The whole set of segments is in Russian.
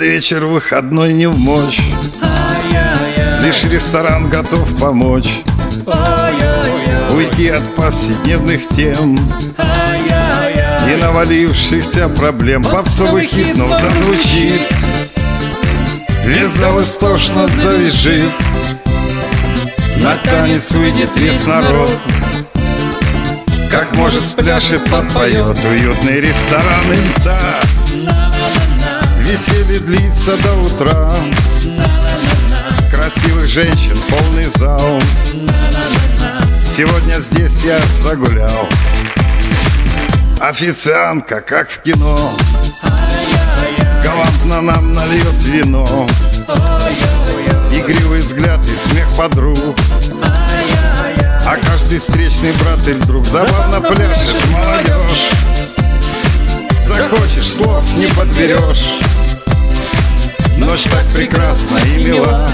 вечер выходной не в мочь. Лишь ресторан готов помочь уйти от повседневных тем и навалившихся проблем. Попсовый хит, но зазвучит, весь зал истошно завизжит, на танец выйдет весь народ, как может спляшет, подпоет. Уютный ресторан Инта, веселье длится до утра, красивых женщин полный зал. Сегодня здесь я загулял. Официантка, как в кино, галантно нам нальет вино. Игривый взгляд и смех подруг, а каждый встречный брат или друг забавно пляшет молодежь. Захочешь, слов не подберешь. Ночь так прекрасна и мила,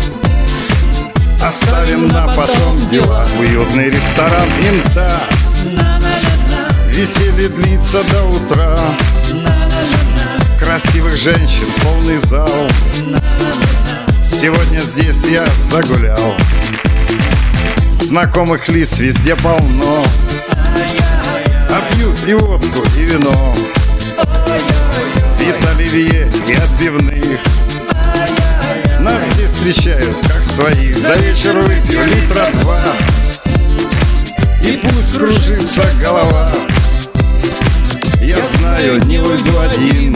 оставим на потом дела. Уютный ресторан Инта, веселье длится до утра, красивых женщин полный зал. Сегодня здесь я загулял. Знакомых лиц везде полно, а пьют и водку, и вино, вид оливье и отбивных. Нас здесь встречают как своих. За вечер выпью литра 2, и пусть кружится голова. Я знаю, не уйду один,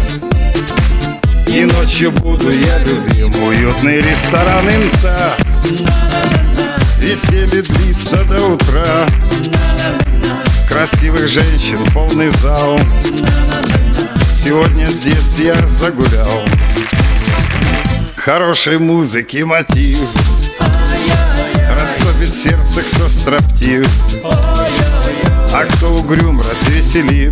и ночью буду я любим. Уютный ресторан Инта, веселье длится до утра, красивых женщин полный зал. Сегодня здесь я загулял. Хорошей музыки мотив растопит сердце, кто строптив, а кто угрюм развеселит,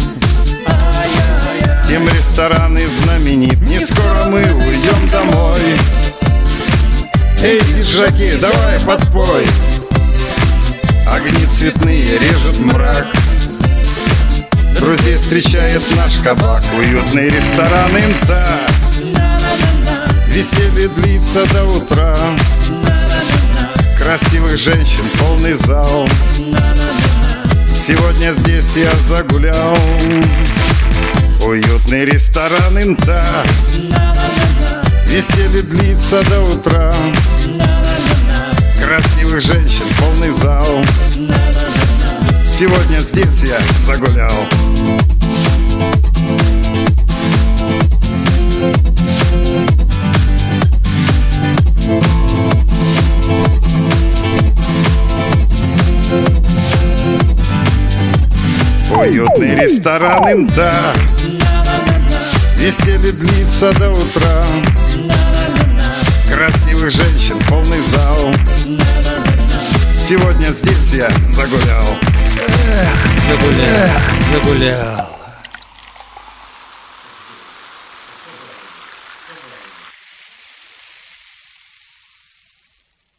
тем ресторан и знаменит. Не скоро мы уйдем домой. Эй, пиджаки, давай подпой. Огни цветные режут мрак, друзей встречает наш кабак. Уютный ресторан Инта, веселье длится до утра, красивых женщин полный зал. Сегодня здесь я загулял. Уютный ресторан Инта, веселье длится до утра, красивых женщин полный зал. Сегодня здесь я загулял. Уютный ресторан Инта, веселье длится до утра, красивых женщин полный зал. Сегодня здесь я загулял. Загулял.